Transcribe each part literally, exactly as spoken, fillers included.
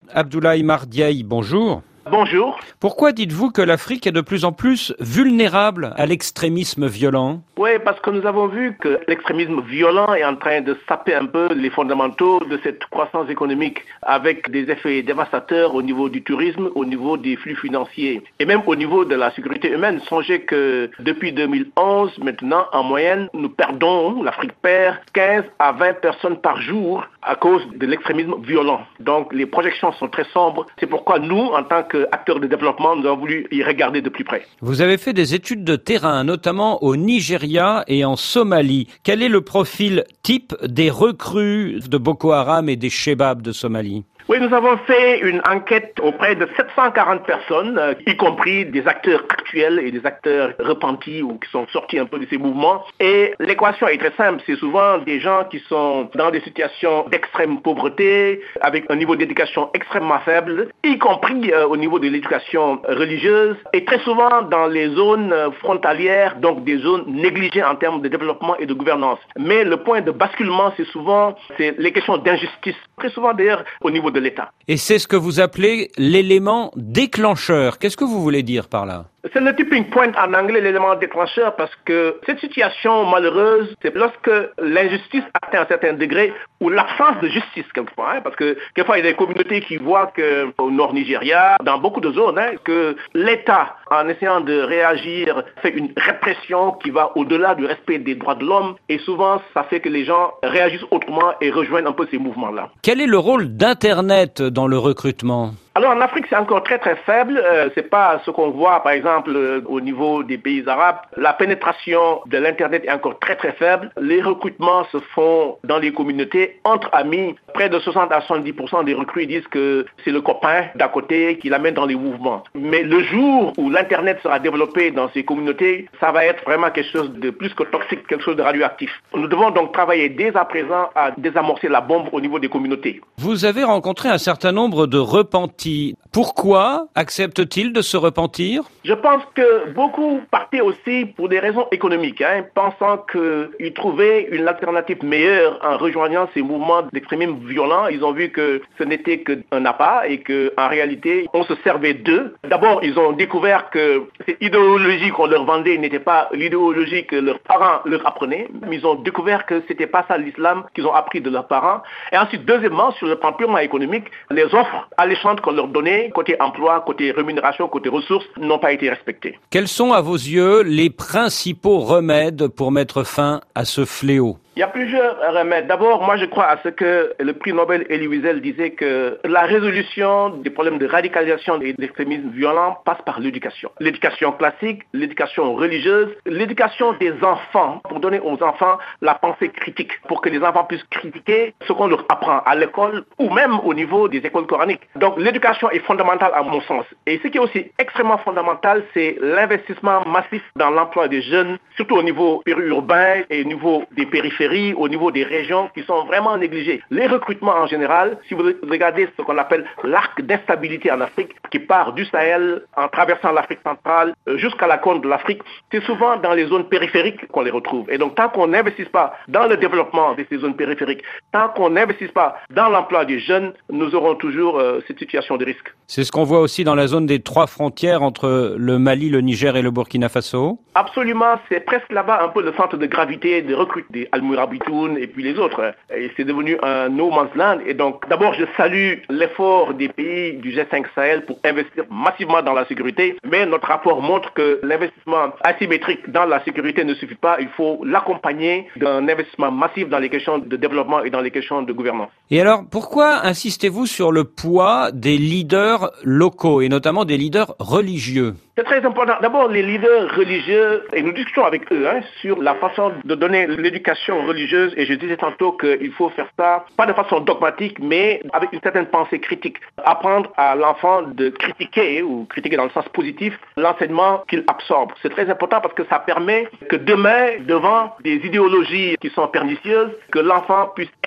Abdoulaye Mardiaye, bonjour. Bonjour. Pourquoi dites-vous que l'Afrique est de plus en plus vulnérable à l'extrémisme violent? Oui, parce que nous avons vu que l'extrémisme violent est en train de saper un peu les fondamentaux de cette croissance économique avec des effets dévastateurs au niveau du tourisme, au niveau des flux financiers et même au niveau de la sécurité humaine. Songez que depuis deux mille onze, maintenant, en moyenne, nous perdons, l'Afrique perd quinze à vingt personnes par jour à cause de l'extrémisme violent. Donc les projections sont très sombres. C'est pourquoi nous, en tant que acteurs de développement, nous avons voulu y regarder de plus près. Vous avez fait des études de terrain, notamment au Nigeria et en Somalie. Quel est le profil type des recrues de Boko Haram et des Chebab de Somalie? Oui, nous avons fait une enquête auprès de sept cent quarante personnes, euh, y compris des acteurs actuels et des acteurs repentis ou qui sont sortis un peu de ces mouvements. Et l'équation est très simple. C'est souvent des gens qui sont dans des situations d'extrême pauvreté, avec un niveau d'éducation extrêmement faible, y compris euh, au niveau de l'éducation religieuse, et très souvent dans les zones frontalières, donc des zones négligées en termes de développement et de gouvernance. Mais le point de basculement, c'est souvent c'est les questions d'injustice, très souvent d'ailleurs au niveau de l'État. Et c'est ce que vous appelez l'élément déclencheur. Qu'est-ce que vous voulez dire par là? C'est le tipping point en anglais, l'élément déclencheur, parce que cette situation malheureuse, c'est lorsque l'injustice atteint un certain degré ou l'absence de justice quelquefois. Hein, parce que quelquefois, il y a des communautés qui voient qu'au nord Nigeria, dans beaucoup de zones, hein, que l'État, en essayant de réagir, fait une répression qui va au-delà du respect des droits de l'homme. Et souvent, ça fait que les gens réagissent autrement et rejoignent un peu ces mouvements-là. Quel est le rôle d'Internet dans le recrutement? Alors en Afrique, c'est encore très très faible. Euh, c'est pas ce qu'on voit par exemple euh, au niveau des pays arabes. La pénétration de l'internet est encore très très faible. Les recrutements se font dans les communautés entre amis. Près de soixante à soixante-dix pour cent des recrues disent que c'est le copain d'à côté qui l'amène dans les mouvements. Mais le jour où l'internet sera développé dans ces communautés, ça va être vraiment quelque chose de plus que toxique, quelque chose de radioactif. Nous devons donc travailler dès à présent à désamorcer la bombe au niveau des communautés. Vous avez rencontré un certain nombre de repentis. Pourquoi acceptent-ils de se repentir? Je pense que beaucoup partaient aussi pour des raisons économiques, hein, pensant qu'ils trouvaient une alternative meilleure en rejoignant ces mouvements d'extrémisme violent. Ils ont vu que ce n'était qu'un appât et qu'en réalité, on se servait d'eux. D'abord, ils ont découvert que cette idéologie qu'on leur vendait n'était pas l'idéologie que leurs parents leur apprenaient. Mais ils ont découvert que c'était pas ça l'islam qu'ils ont appris de leurs parents. Et ensuite, deuxièmement, sur le plan purement économique, les offres alléchantes qu'on leur donnait, côté emploi, côté rémunération, côté ressources, n'ont pas été respectées. Quels sont, à vos yeux, les principaux remèdes pour mettre fin à ce fléau? Il y a plusieurs remèdes. D'abord, moi je crois à ce que le prix Nobel Elie Wiesel disait que la résolution des problèmes de radicalisation et d'extrémisme violent passe par l'éducation. L'éducation classique, l'éducation religieuse, l'éducation des enfants, pour donner aux enfants la pensée critique, pour que les enfants puissent critiquer ce qu'on leur apprend à l'école ou même au niveau des écoles coraniques. Donc l'éducation est fondamentale à mon sens. Et ce qui est aussi extrêmement fondamental, c'est l'investissement massif dans l'emploi des jeunes, surtout au niveau périurbain et au niveau des périphéries, au niveau des régions qui sont vraiment négligées. Les recrutements en général, si vous regardez ce qu'on appelle l'arc d'instabilité en Afrique, qui part du Sahel en traversant l'Afrique centrale jusqu'à la côte de l'Afrique, c'est souvent dans les zones périphériques qu'on les retrouve. Et donc tant qu'on n'investisse pas dans le développement de ces zones périphériques, tant qu'on n'investisse pas dans l'emploi des jeunes, nous aurons toujours euh, cette situation de risque. C'est ce qu'on voit aussi dans la zone des trois frontières entre le Mali, le Niger et le Burkina Faso? Absolument, c'est presque là-bas un peu le centre de gravité de recrutement des Al-Mourabitoun et puis les autres. Et c'est devenu un no man's land. Et donc, d'abord, je salue l'effort des pays du G cinq Sahel pour investir massivement dans la sécurité. Mais notre rapport montre que l'investissement asymétrique dans la sécurité ne suffit pas. Il faut l'accompagner d'un investissement massif dans les questions de développement et dans les questions de gouvernance. Et alors, pourquoi insistez-vous sur le poids des leaders locaux et notamment des leaders religieux? C'est très important. D'abord, les leaders religieux, et nous discutons avec eux hein, sur la façon de donner l'éducation religieuse, et je disais tantôt qu'il faut faire ça, pas de façon dogmatique, mais avec une certaine pensée critique. Apprendre à l'enfant de critiquer, ou critiquer dans le sens positif, l'enseignement qu'il absorbe. C'est très important parce que ça permet que demain, devant des idéologies qui sont pernicieuses, que l'enfant puisse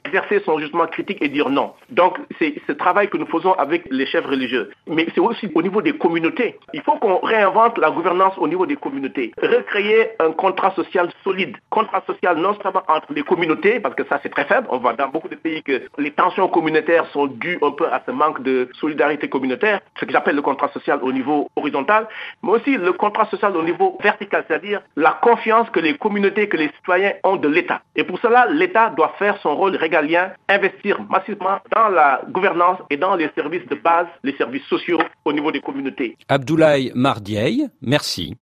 exercer son jugement critique et dire non. Donc, c'est ce travail que nous faisons avec les chefs religieux. Mais c'est aussi au niveau des communautés. Il faut qu'on réinvente la gouvernance au niveau des communautés. Recréer un contrat social solide. Contrat social non seulement entre les communautés, parce que ça c'est très faible. On voit dans beaucoup de pays que les tensions communautaires sont dues un peu à ce manque de solidarité communautaire, ce que j'appelle le contrat social au niveau horizontal, mais aussi le contrat social au niveau vertical, c'est-à-dire la confiance que les communautés, que les citoyens ont de l'État. Et pour cela, l'État doit faire son rôle régalien, investir massivement dans la gouvernance et dans les services de base, les services sociaux au niveau des communautés. Abdoulaye Mardiaye, merci.